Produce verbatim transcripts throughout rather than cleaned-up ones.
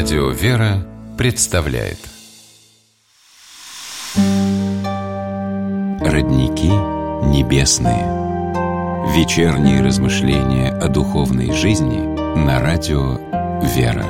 Радио «Вера» представляет Родники небесные. Вечерние размышления о духовной жизни на радио «Вера».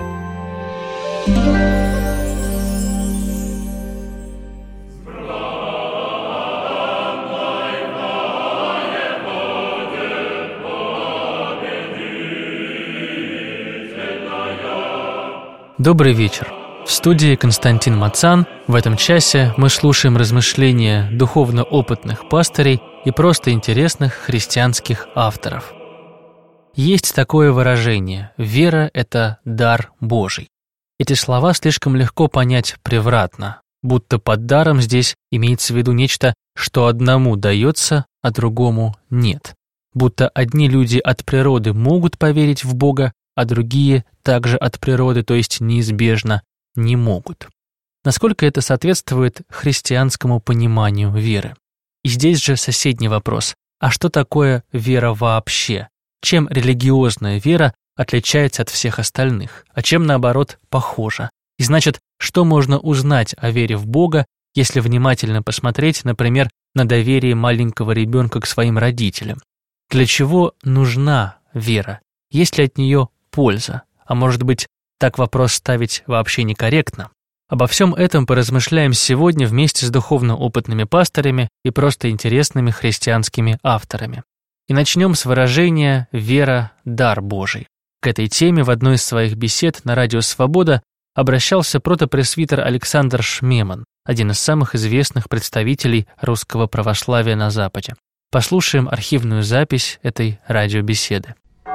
Добрый вечер. В студии Константин Мацан. В этом часе мы слушаем размышления духовно опытных пастырей и просто интересных христианских авторов. Есть такое выражение: «Вера – это дар Божий». Эти слова слишком легко понять превратно, будто под даром здесь имеется в виду нечто, что одному дается, а другому нет. Будто одни люди от природы могут поверить в Бога, а другие также от природы, то есть неизбежно, не могут. Насколько это соответствует христианскому пониманию веры? И здесь же соседний вопрос: а что такое вера вообще? Чем религиозная вера отличается от всех остальных, а чем, наоборот, похожа? И значит, что можно узнать о вере в Бога, если внимательно посмотреть, например, на доверие маленького ребенка к своим родителям? Для чего нужна вера? Есть ли от нее польза? А может быть, так вопрос ставить вообще некорректно? Обо всем этом поразмышляем сегодня вместе с духовно опытными пастырями и просто интересными христианскими авторами. И начнем с выражения «вера – дар Божий». К этой теме в одной из своих бесед на радио «Свобода» обращался протопресвитер Александр Шмеман, один из самых известных представителей русского православия на Западе. Послушаем архивную запись этой радиобеседы.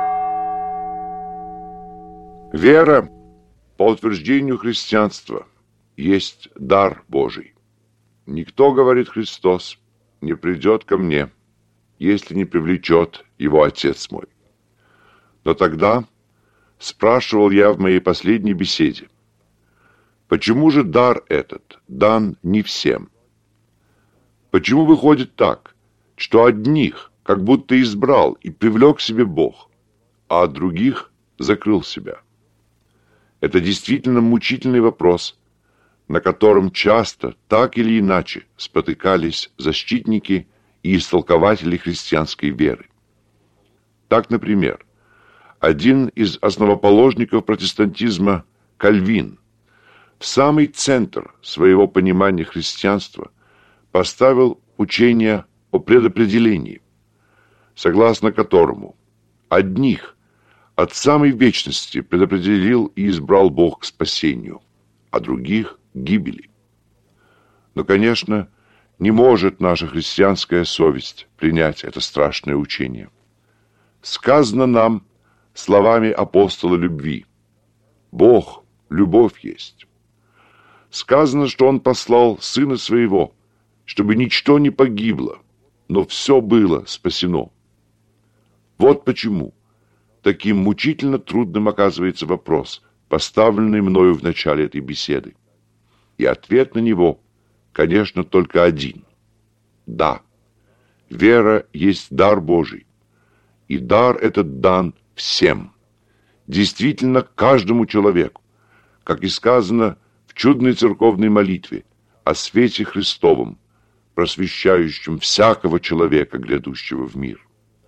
Вера, по утверждению христианства, есть дар Божий. Никто, говорит Христос, не придет ко мне, если не привлечет его Отец мой. Но тогда спрашивал я в моей последней беседе: почему же дар этот дан не всем? Почему выходит так, что одних как будто избрал и привлек к себе Бог, а от других закрыл себя? Это действительно мучительный вопрос, на котором часто, так или иначе, спотыкались защитники и истолкователи христианской веры. Так, например, один из основоположников протестантизма, Кальвин, в самый центр своего понимания христианства поставил учение о предопределении, согласно которому одних от самой вечности предопределил и избрал Бог к спасению, а других – к гибели. Но, конечно, не может наша христианская совесть принять это страшное учение. Сказано нам словами апостола любви: «Бог – любовь есть». Сказано, что Он послал Сына Своего, чтобы ничто не погибло, но все было спасено. Вот почему таким мучительно трудным оказывается вопрос, поставленный мною в начале этой беседы. И ответ на него, конечно, только один. Да, вера есть дар Божий, и дар этот дан всем, действительно каждому человеку, как и сказано в чудной церковной молитве о свете Христовом, просвещающем всякого человека, грядущего в мир.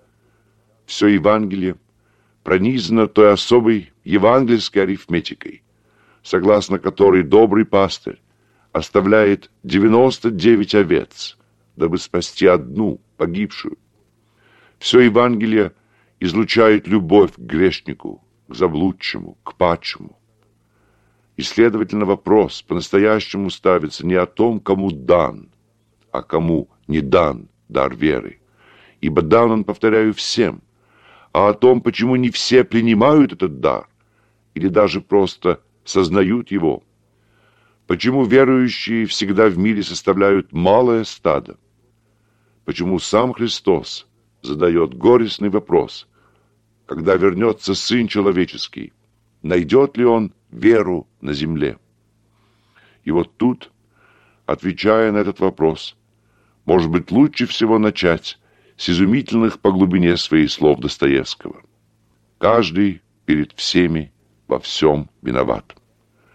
Все Евангелие пронизано той особой евангельской арифметикой, согласно которой добрый пастырь оставляет девяносто девять овец, дабы спасти одну, погибшую. Все Евангелие излучает любовь к грешнику, к заблудшему, к падшему. И, следовательно, вопрос по-настоящему ставится не о том, кому дан, а кому не дан дар веры, ибо дан он, повторяю, всем, а о том, почему не все принимают этот дар или даже просто сознают его. Почему верующие всегда в мире составляют малое стадо? Почему сам Христос задает горестный вопрос: когда вернется Сын Человеческий, найдет ли Он веру на земле? И вот тут, отвечая на этот вопрос, может быть, лучше всего начать с изумительных по глубине своих слов Достоевского: «Каждый перед всеми во всем виноват».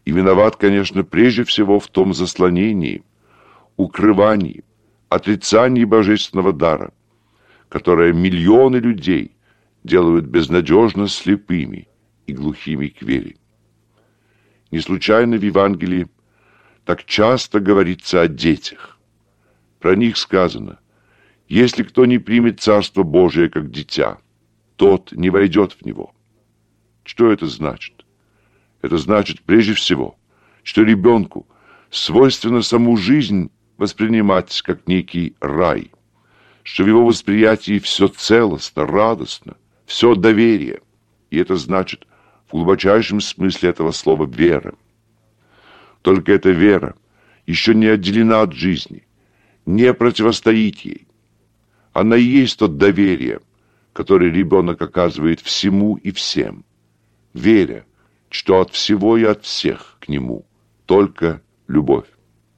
И виноват, конечно, прежде всего в том заслонении, укрывании, отрицании божественного дара, которое миллионы людей делают безнадежно слепыми и глухими к вере. Не случайно в Евангелии так часто говорится о детях. Про них сказано: «Если кто не примет Царство Божие как дитя, тот не войдет в него». Что это значит? Это значит, прежде всего, что ребенку свойственно саму жизнь воспринимать как некий рай, что в его восприятии все целостно, радостно, все доверие. И это значит в глубочайшем смысле этого слова вера. Только эта вера еще не отделена от жизни, не противостоит ей. Она и есть то доверие, которое ребенок оказывает всему и всем, веря, что от всего и от всех к нему только любовь.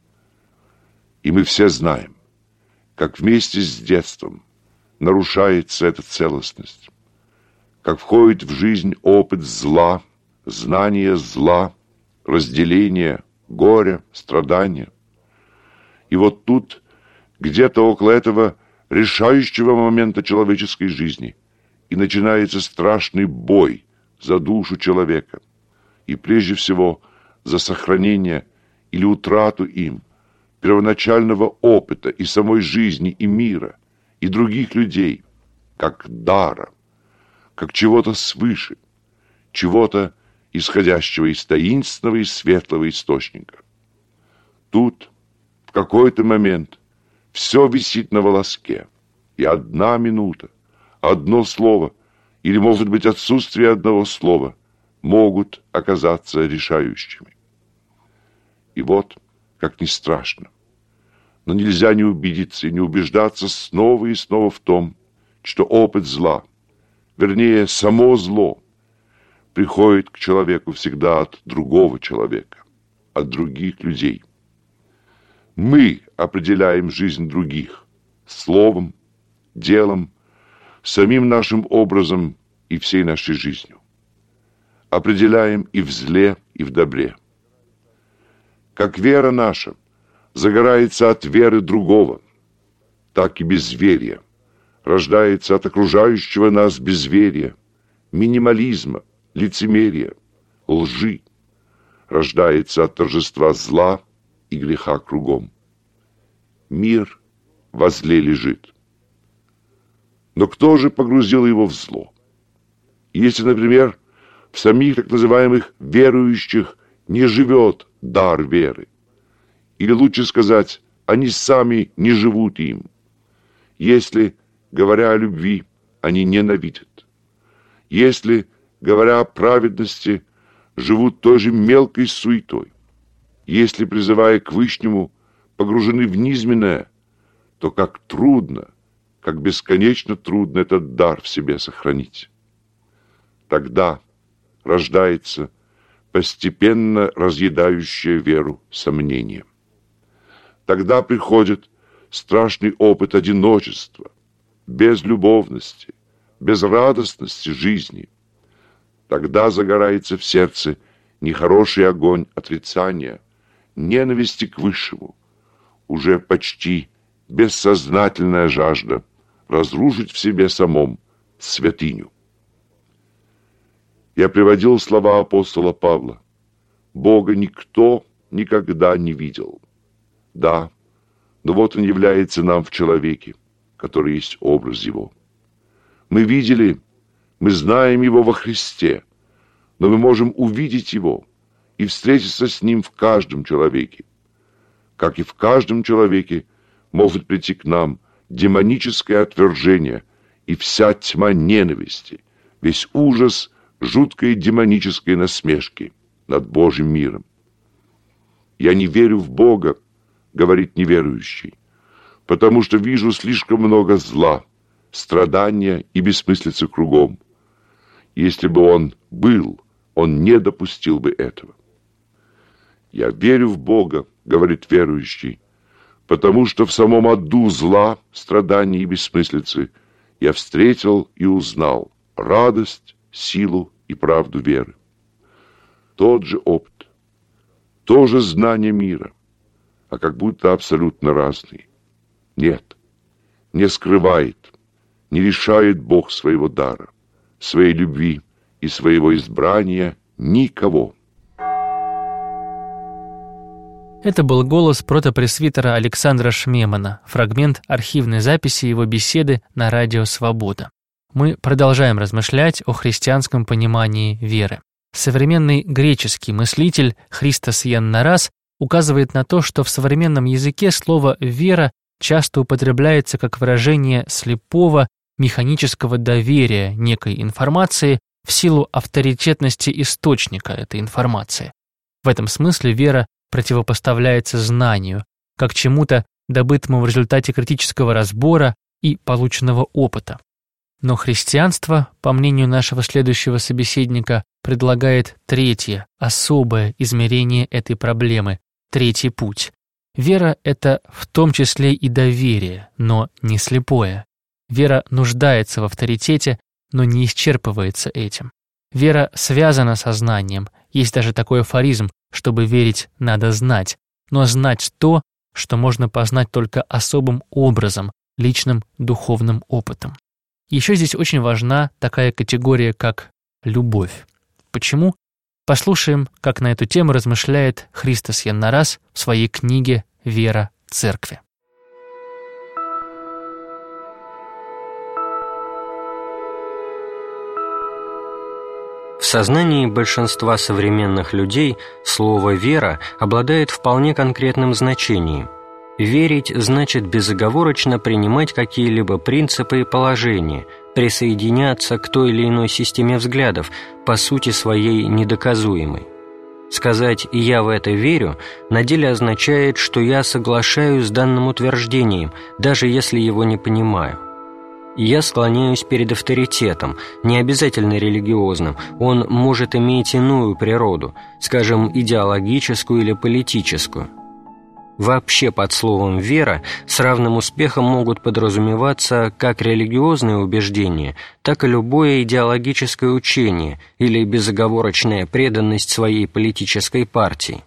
И мы все знаем, как вместе с детством нарушается эта целостность, как входит в жизнь опыт зла, знание зла, разделение, горя, страдания. И вот тут, где-то около этого решающего момента человеческой жизни, и начинается страшный бой за душу человека, и прежде всего за сохранение или утрату им первоначального опыта и самой жизни, и мира, и других людей, как дара, как чего-то свыше, чего-то, исходящего из таинственного и светлого источника. Тут, в какой-то момент, все висит на волоске, и одна минута, одно слово, или, может быть, отсутствие одного слова, могут оказаться решающими. И вот, как ни страшно, но нельзя не убедиться и не убеждаться снова и снова в том, что опыт зла, вернее, само зло, приходит к человеку всегда от другого человека, от других людей. Мы определяем жизнь других словом, делом, самим нашим образом и всей нашей жизнью. Определяем и в зле, и в добре. Как вера наша загорается от веры другого, так и безверие рождается от окружающего нас безверия, минимализма, лицемерия, лжи, рождается от торжества зла и греха кругом. Мир во зле лежит. Но кто же погрузил его в зло? Если, например, в самих так называемых верующих не живет дар веры, или лучше сказать, они сами не живут им, если, говоря о любви, они ненавидят, если, говоря о праведности, живут той же мелкой суетой, если, призывая к Вышнему, погружены в низменное, то как трудно, как бесконечно трудно этот дар в себе сохранить. Тогда рождается постепенно разъедающее веру сомнение. Тогда приходит страшный опыт одиночества, безлюбовности, безрадостности жизни. Тогда загорается в сердце нехороший огонь отрицания, ненависти к Высшему, уже почти бессознательная жажда разрушить в себе самом святыню. Я приводил слова апостола Павла: «Бога никто никогда не видел». Да, но вот Он является нам в человеке, который есть образ Его. Мы видели, мы знаем Его во Христе, но мы можем увидеть Его и встретиться с Ним в каждом человеке. Как и в каждом человеке может прийти к нам демоническое отвержение и вся тьма ненависти, весь ужас жуткой демонической насмешки над Божьим миром. «Я не верю в Бога», — говорит неверующий, «потому что вижу слишком много зла, страдания и бессмыслицы кругом. Если бы Он был, Он не допустил бы этого». «Я верю в Бога», — говорит верующий, «потому что в самом аду зла, страданий и бессмыслицы я встретил и узнал радость, силу и правду веры». Тот же опыт, тоже знание мира, а как будто абсолютно разные. Нет, не скрывает, не лишает Бог своего дара, своей любви и своего избрания никого. Это был голос протопресвитера Александра Шмемана, фрагмент архивной записи его беседы на радио «Свобода». Мы продолжаем размышлять о христианском понимании веры. Современный греческий мыслитель Христос Яннарас указывает на то, что в современном языке слово «вера» часто употребляется как выражение слепого, механического доверия некой информации в силу авторитетности источника этой информации. В этом смысле вера противопоставляется знанию, как чему-то, добытому в результате критического разбора и полученного опыта. Но христианство, по мнению нашего следующего собеседника, предлагает третье, особое измерение этой проблемы, третий путь. Вера — это в том числе и доверие, но не слепое. Вера нуждается в авторитете, но не исчерпывается этим. Вера связана со знанием. Есть даже такой афоризм: чтобы верить, надо знать. Но знать то, что можно познать только особым образом, личным духовным опытом. Еще здесь очень важна такая категория, как любовь. Почему? Послушаем, как на эту тему размышляет Христос Яннарас в своей книге «Вера Церкви». В сознании большинства современных людей слово «вера» обладает вполне конкретным значением. Верить значит безоговорочно принимать какие-либо принципы и положения, присоединяться к той или иной системе взглядов, по сути своей недоказуемой. Сказать «я в это верю» на деле означает, что я соглашаюсь с данным утверждением, даже если его не понимаю. Я склоняюсь перед авторитетом, не обязательно религиозным, он может иметь иную природу, скажем, идеологическую или политическую. Вообще под словом «вера» с равным успехом могут подразумеваться как религиозные убеждения, так и любое идеологическое учение или безоговорочная преданность своей политической партии.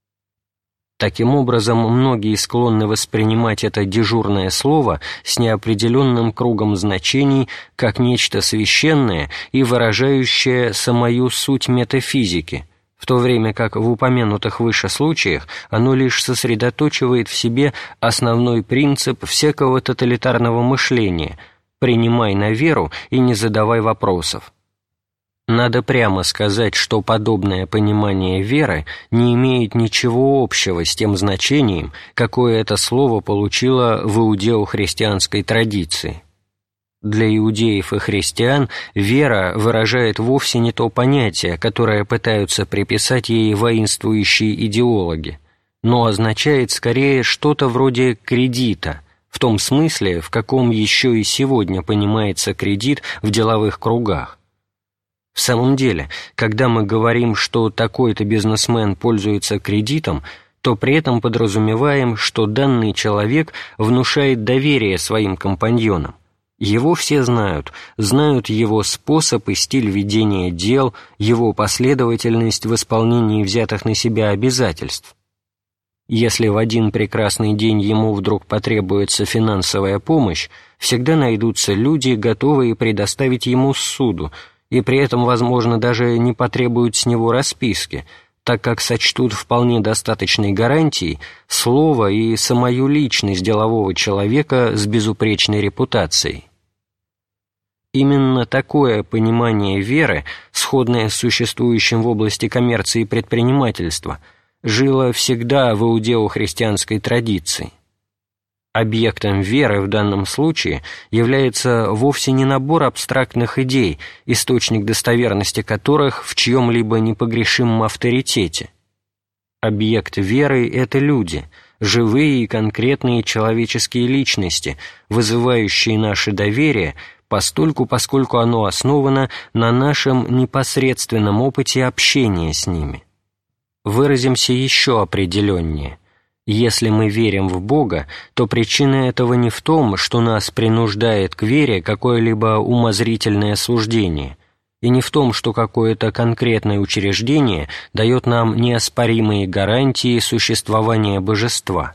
Таким образом, многие склонны воспринимать это дежурное слово с неопределенным кругом значений как нечто священное и выражающее самую суть метафизики, в то время как в упомянутых выше случаях оно лишь сосредоточивает в себе основной принцип всякого тоталитарного мышления «принимай на веру и не задавай вопросов». Надо прямо сказать, что подобное понимание веры не имеет ничего общего с тем значением, какое это слово получило в иудео-христианской традиции. Для иудеев и христиан вера выражает вовсе не то понятие, которое пытаются приписать ей воинствующие идеологи, но означает скорее что-то вроде кредита, в том смысле, в каком еще и сегодня понимается кредит в деловых кругах. В самом деле, когда мы говорим, что такой-то бизнесмен пользуется кредитом, то при этом подразумеваем, что данный человек внушает доверие своим компаньонам. Его все знают, знают его способ и стиль ведения дел, его последовательность в исполнении взятых на себя обязательств. Если в один прекрасный день ему вдруг потребуется финансовая помощь, всегда найдутся люди, готовые предоставить ему ссуду, и при этом, возможно, даже не потребуют с него расписки, так как сочтут вполне достаточной гарантией слово и самую личность делового человека с безупречной репутацией. Именно такое понимание веры, сходное с существующим в области коммерции и предпринимательства, жило всегда в иудео-христианской традиции. Объектом веры в данном случае является вовсе не набор абстрактных идей, источник достоверности которых в чьем-либо непогрешимом авторитете. Объект веры — это люди, живые и конкретные человеческие личности, вызывающие наше доверие постольку, поскольку оно основано на нашем непосредственном опыте общения с ними. Выразимся еще определеннее. Если мы верим в Бога, то причина этого не в том, что нас принуждает к вере какое-либо умозрительное суждение. и не в том, что какое-то конкретное учреждение дает нам неоспоримые гарантии существования божества.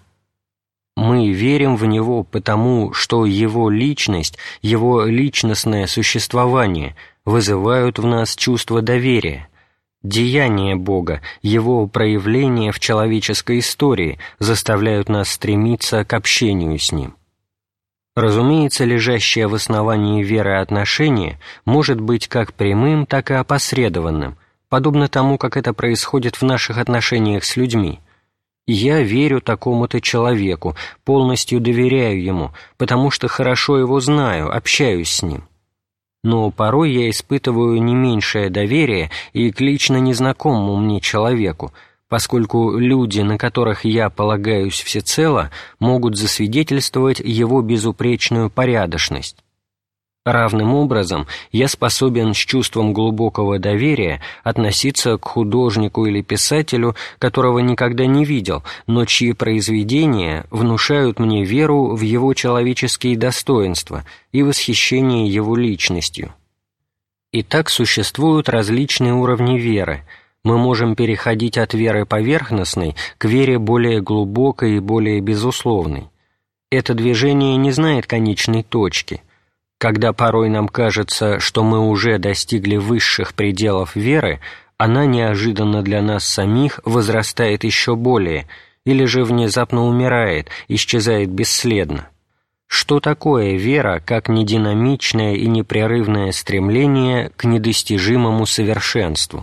Мы верим в Него потому, что Его личность, Его личностное существование вызывают в нас чувство доверия. Деяния Бога, Его проявления в человеческой истории заставляют нас стремиться к общению с Ним. Разумеется, лежащее в основании веры отношение может быть как прямым, так и опосредованным, подобно тому, как это происходит в наших отношениях с людьми. Я верю такому-то человеку, полностью доверяю ему, потому что хорошо его знаю, общаюсь с ним. Но порой я испытываю не меньшее доверие и к лично незнакомому мне человеку, поскольку люди, на которых я полагаюсь всецело, могут засвидетельствовать его безупречную порядочность. Равным образом я способен с чувством глубокого доверия относиться к художнику или писателю, которого никогда не видел, но чьи произведения внушают мне веру в его человеческие достоинства и восхищение его личностью. Итак, существуют различные уровни веры. Мы можем переходить от веры поверхностной к вере более глубокой и более безусловной. Это движение не знает конечной точки. Когда порой нам кажется, что мы уже достигли высших пределов веры, она неожиданно для нас самих возрастает еще более, или же внезапно умирает, исчезает бесследно. Что такое вера, как нединамичное и непрерывное стремление к недостижимому совершенству?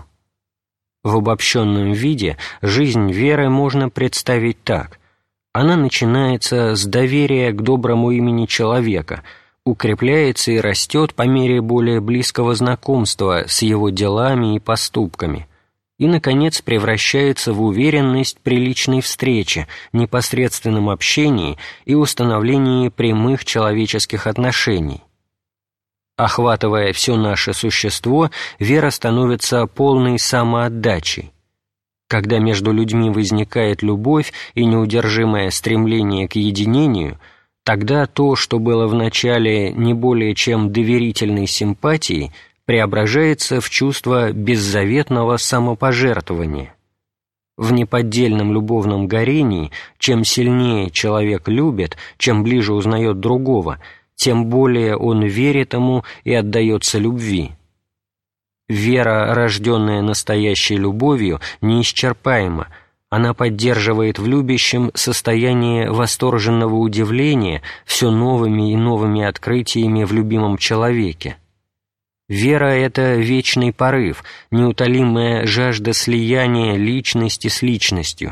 В обобщенном виде жизнь веры можно представить так. Она начинается с доверия к доброму имени человека, укрепляется и растет по мере более близкого знакомства с его делами и поступками, и, наконец, превращается в уверенность при личной встрече, непосредственном общении и установлении прямых человеческих отношений. Охватывая все наше существо, вера становится полной самоотдачей. Когда между людьми возникает любовь и неудержимое стремление к единению, тогда то, что было вначале не более чем доверительной симпатией, преображается в чувство беззаветного самопожертвования. В неподдельном любовном горении, чем сильнее человек любит, чем ближе узнает другого, тем более он верит ему и отдается любви. Вера, рожденная настоящей любовью, неисчерпаема. Она поддерживает в любящем состояние восторженного удивления все новыми и новыми открытиями в любимом человеке. Вера — это вечный порыв, неутолимая жажда слияния личности с личностью.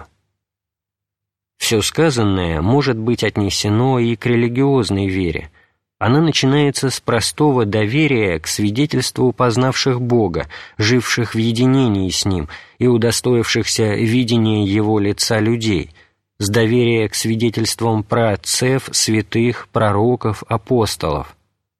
Все сказанное может быть отнесено и к религиозной вере. Она начинается с простого доверия к свидетельству познавших Бога, живших в единении с Ним и удостоившихся видения Его лица людей, с доверия к свидетельствам праотцев, святых, пророков, апостолов.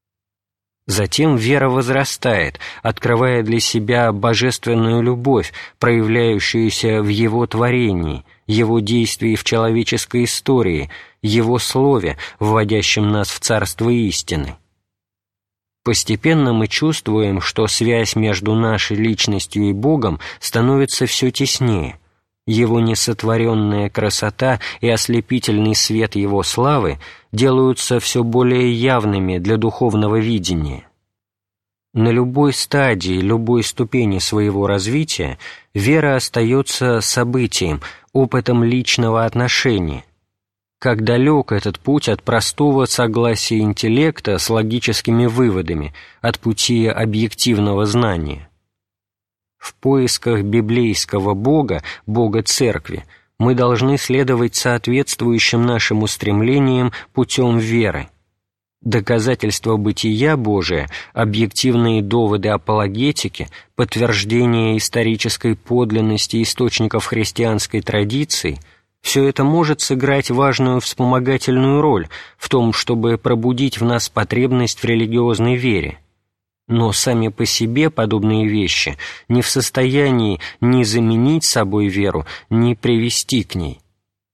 Затем вера возрастает, открывая для себя божественную любовь, проявляющуюся в Его творении, Его действии в человеческой истории, Его Слове, вводящем нас в царство истины. Постепенно мы чувствуем, что связь между нашей личностью и Богом становится все теснее. Его несотворенная красота и ослепительный свет Его славы делаются все более явными для духовного видения. На любой стадии, любой ступени своего развития вера остается событием, опытом личного отношения. Как далек этот путь от простого согласия интеллекта с логическими выводами, от пути объективного знания. В поисках библейского Бога, Бога Церкви, мы должны следовать соответствующим нашим устремлениям путем веры. Доказательства бытия Божия, объективные доводы апологетики, подтверждение исторической подлинности источников христианской традиции – все это может сыграть важную вспомогательную роль в том, чтобы пробудить в нас потребность в религиозной вере. Но сами по себе подобные вещи не в состоянии ни заменить собой веру, ни привести к ней.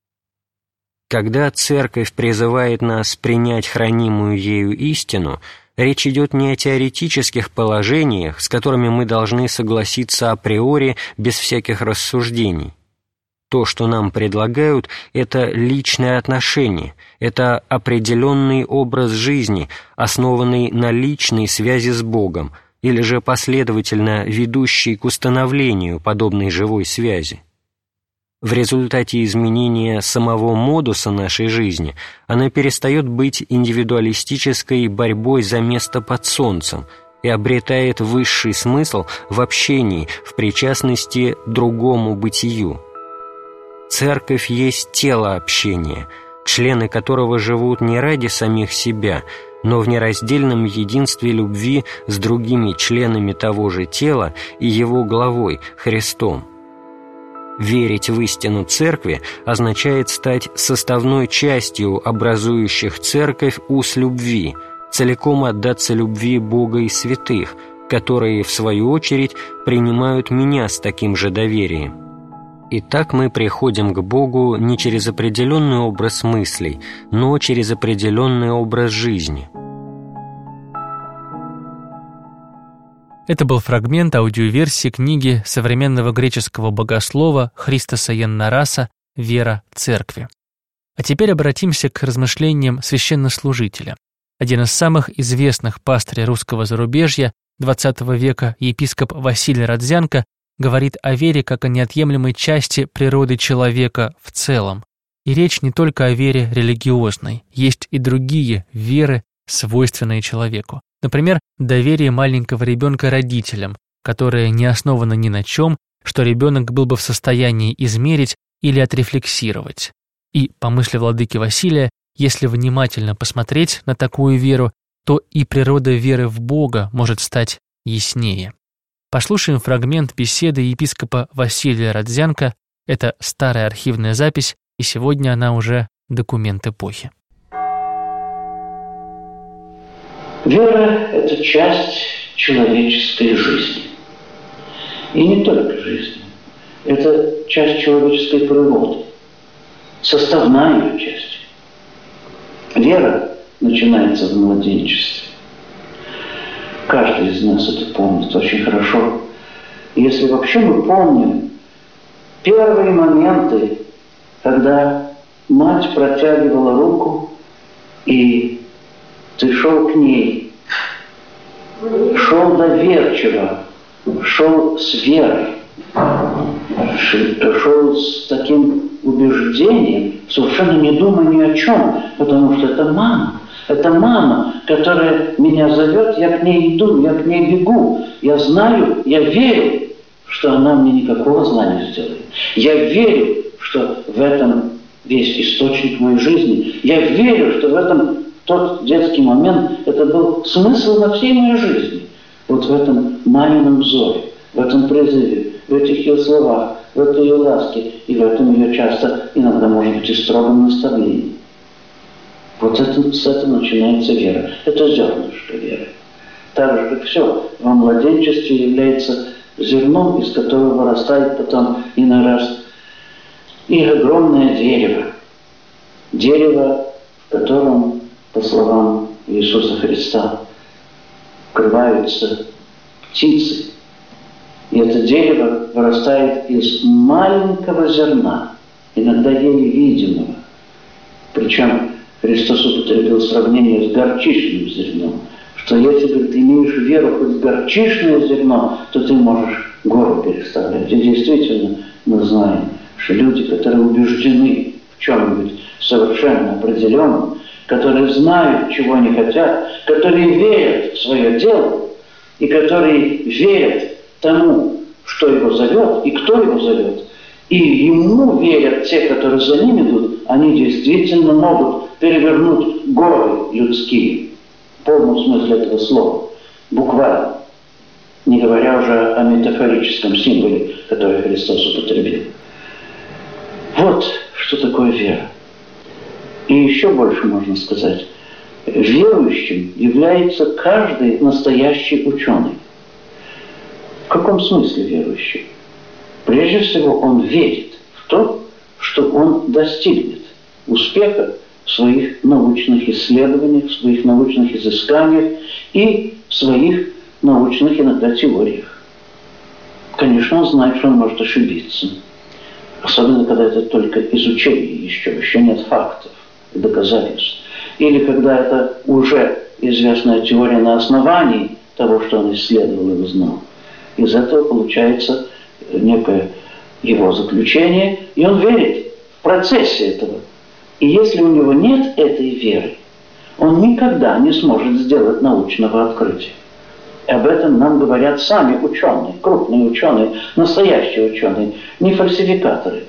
Когда Церковь призывает нас принять хранимую ею истину, речь идет не о теоретических положениях, с которыми мы должны согласиться априори без всяких рассуждений. То, что нам предлагают, это личное отношение, это определенный образ жизни, основанный на личной связи с Богом, или же последовательно ведущий к установлению подобной живой связи. В результате изменения самого модуса нашей жизни она перестает быть индивидуалистической борьбой за место под солнцем и обретает высший смысл в общении, в причастности другому бытию. Церковь есть тело общения, члены которого живут не ради самих себя, но в нераздельном единстве любви с другими членами того же тела и его главой, Христом. Верить в истину Церкви означает стать составной частью образующих Церковь уз любви, целиком отдаться любви Бога и святых, которые, в свою очередь, принимают меня с таким же доверием. И так мы приходим к Богу не через определенный образ мыслей, но через определенный образ жизни. Это был фрагмент аудиоверсии книги современного греческого богослова Христоса Яннараса «Вера Церкви». А теперь обратимся к размышлениям священнослужителя. Один из самых известных пастырей русского зарубежья двадцатого века, епископ Василий Родзянко, говорит о вере как о неотъемлемой части природы человека в целом. И речь не только о вере религиозной, есть и другие веры, свойственные человеку. Например, доверие маленького ребенка родителям, которое не основано ни на чем, что ребенок был бы в состоянии измерить или отрефлексировать. И, по мысли владыки Василия, если внимательно посмотреть на такую веру, то и природа веры в Бога может стать яснее. Послушаем фрагмент беседы епископа Василия Родзянко. Это старая архивная запись, и сегодня она уже документ эпохи. Вера – это часть человеческой жизни. И не только жизни. Это часть человеческой природы, составная ее часть. Вера начинается в младенчестве. Каждый из нас это помнит очень хорошо. Если вообще мы помним первые моменты, когда мать протягивала руку, и ты шел к ней, шел доверчиво, шел с верой, шел с таким убеждением, совершенно не думая ни о чем, потому что это мама. Это мама, которая меня зовет, я к ней иду, я к ней бегу. Я знаю, я верю, что она мне никакого зла не сделает. Я верю, что в этом весь источник моей жизни. Я верю, что в этом тот детский момент, это был смысл на всей моей жизни. Вот в этом мамином зове, в этом призыве, в этих ее словах, в этой ее ласке и в этом ее часто, иногда, может быть, и строгом наставлении. Вот это, с этого начинается вера. Это зернышко веры. Так же, как все во младенчестве является зерном, из которого вырастает потом и нараст и огромное дерево. Дерево, в котором, по словам Иисуса Христа, вкрываются птицы. И это дерево вырастает из маленького зерна, иногда еле видимого. Причем Христос употребил сравнение с горчичным зерном, что если, говорит, ты имеешь веру хоть в горчичное зерно, то ты можешь гору переставлять. И действительно мы знаем, что люди, которые убеждены в чем-нибудь совершенно определенном, которые знают, чего они хотят, которые верят в свое дело и которые верят тому, что его зовет и кто его зовет, и ему верят те, которые за ним идут, они действительно могут перевернуть горы людские, в полном смысле этого слова, буквально, не говоря уже о метафорическом символе, который Христос употребил. Вот что такое вера. И еще больше можно сказать. Верующим является каждый настоящий ученый. В каком смысле верующий? Прежде всего, он верит в то, что он достигнет успеха в в своих научных исследованиях, в своих научных изысканиях и в своих научных иногда теориях. Конечно, он знает, что он может ошибиться. Особенно, когда это только изучение еще, еще нет фактов и доказательств. Или когда это уже известная теория на основании того, что он исследовал и узнал. Из этого получается некое его заключение, и он верит в процессе этого. И если у него нет этой веры, он никогда не сможет сделать научного открытия. И об этом нам говорят сами ученые, крупные ученые, настоящие ученые, не фальсификаторы.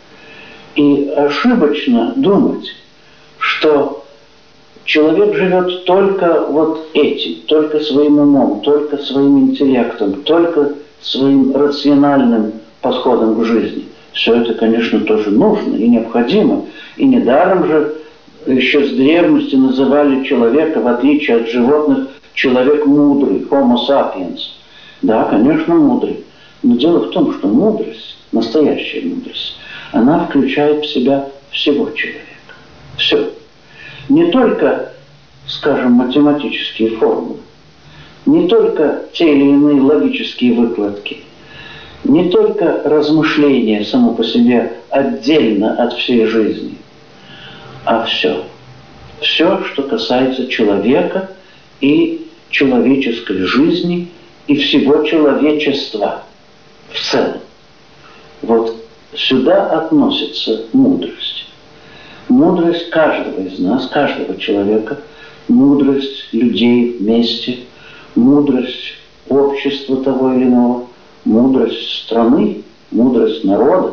И ошибочно думать, что человек живет только вот этим, только своим умом, только своим интеллектом, только своим рациональным подходом к жизни. Все это, конечно, тоже нужно и необходимо. И недаром же еще с древности называли человека, в отличие от животных, человек мудрый, homo sapiens. Да, конечно, мудрый. Но дело в том, что мудрость, настоящая мудрость, она включает в себя всего человека. Все. Не только, скажем, математические формулы, не только те или иные логические выкладки, не только размышление само по себе отдельно от всей жизни, а все. Все, что касается человека и человеческой жизни, и всего человечества в целом. Вот сюда относится мудрость. Мудрость каждого из нас, каждого человека, мудрость людей вместе, мудрость общества того или иного, мудрость страны, мудрость народа.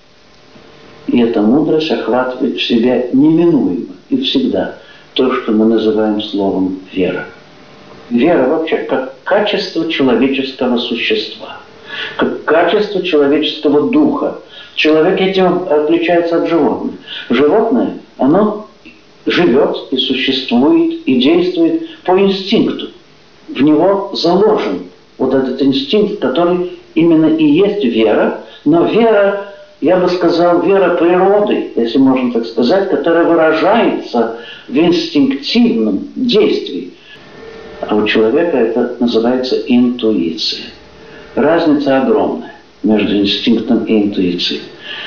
И эта мудрость охватывает в себя неминуемо и всегда то, что мы называем словом «вера». Вера вообще как качество человеческого существа, как качество человеческого духа. Человек этим отличается от животных. Животное, оно живет и существует, и действует по инстинкту. В него заложен вот этот инстинкт, который именно и есть вера, но вера, я бы сказал, вера природы, если можно так сказать, которая выражается в инстинктивном действии. А у человека это называется интуиция. Разница огромная между инстинктом и интуицией.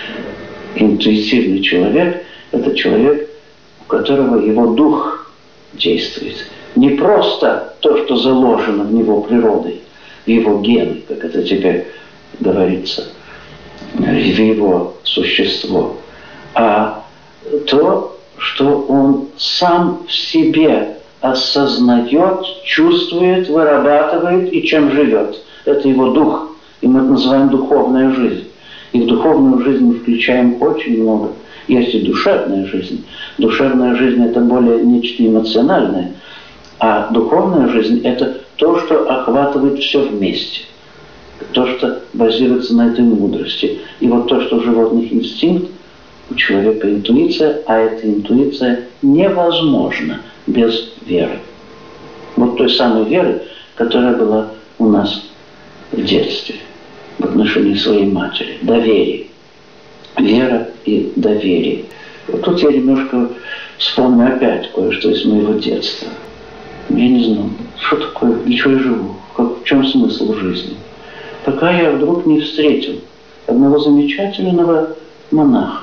Интуитивный человек – это человек, у которого его дух действует. Не просто то, что заложено в него природой, в его гены, как это теперь говорится, в его существо, а то, что он сам в себе осознает, чувствует, вырабатывает и чем живет. Это его дух. И мы это называем духовная жизнь. И в духовную жизнь мы включаем очень много. Есть и душевная жизнь. Душевная жизнь – это более нечто эмоциональное. А духовная жизнь – это то, что охватывает все вместе. То, что базируется на этой мудрости. И вот то, что у животных инстинкт, у человека интуиция, а эта интуиция невозможна без веры. Вот той самой веры, которая была у нас в детстве, в отношении своей матери. Доверие. Вера и доверие. Вот тут я немножко вспомню опять кое-что из моего детства. Я не знал, что такое, для чего я живу, как, в чем смысл жизни. Пока я вдруг не встретил одного замечательного монаха.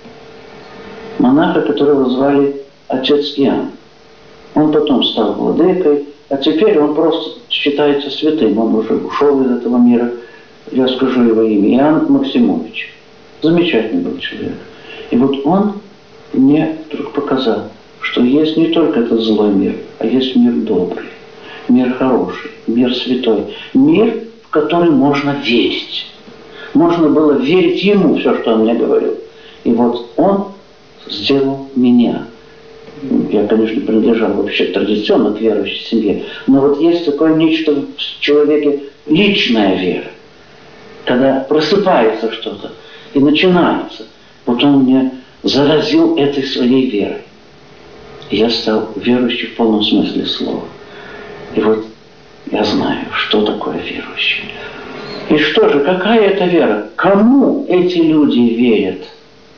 Монаха, которого звали отец Иоанн. Он потом стал владыкой, а теперь он просто считается святым. Он уже ушел из этого мира. Я скажу его имя. Иоанн Максимович. Замечательный был человек. И вот он мне вдруг показал, что есть не только этот злой мир, а есть мир добрый, мир хороший, мир святой. Мир, в который можно верить. Можно было верить ему, все, что он мне говорил. И вот он сделал меня. Я, конечно, принадлежал вообще традиционно к верующей семье, но вот есть такое нечто в человеке, личная вера, когда просыпается что-то и начинается. Вот он мне заразил этой своей верой. И я стал верующим в полном смысле слова. И вот я знаю, что такое верующий. И что же, какая это вера? Кому эти люди верят?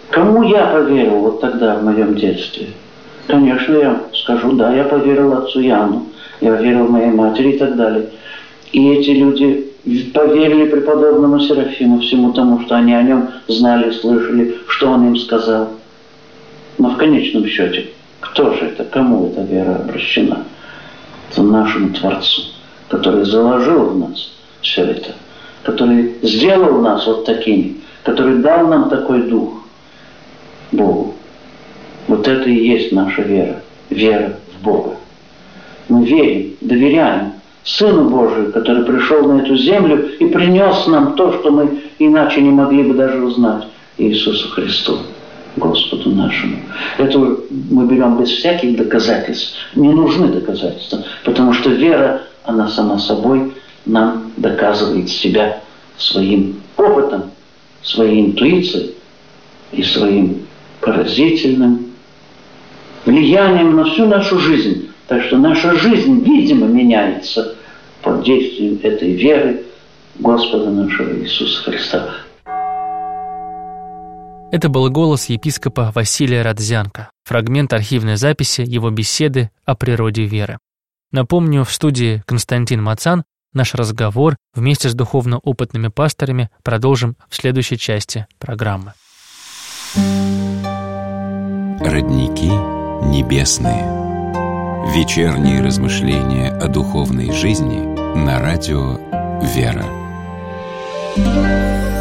Кому я поверил вот тогда, в моем детстве? Конечно, я скажу, да, я поверил отцу Яну, я верил моей матери и так далее. И эти люди поверили преподобному Серафиму, всему тому, что они о нем знали, слышали, что он им сказал. Но в конечном счете, кто же это, кому эта вера обращена? Это нашему Творцу, который заложил в нас все это, который сделал нас вот такими, который дал нам такой дух, Богу. Вот это и есть наша вера, вера в Бога. Мы верим, доверяем Сыну Божию, который пришел на эту землю и принес нам то, что мы иначе не могли бы даже узнать, Иисусу Христу, Господу нашему. Это мы берем без всяких доказательств. Не нужны доказательства, потому что вера, она сама собой нам доказывает себя своим опытом, своей интуицией и своим поразительным влиянием на всю нашу жизнь. Так что наша жизнь, видимо, меняется под действием этой веры Господа нашего Иисуса Христа. Это был голос епископа Василия Радзянко, фрагмент архивной записи его беседы о природе веры. Напомню, в студии Константин Мацан наш разговор вместе с духовно опытными пасторами продолжим в следующей части программы. Родники небесные. Вечерние размышления о духовной жизни на радио «Вера».